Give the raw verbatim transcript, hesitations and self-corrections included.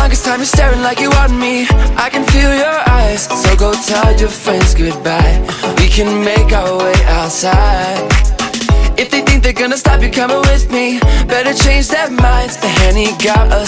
longest time you're staring like you want me. I can feel your eyes, so go tell your friends goodbye. We can make our way outside. If they think they're gonna stop you coming with me, better change their minds. The Henny got us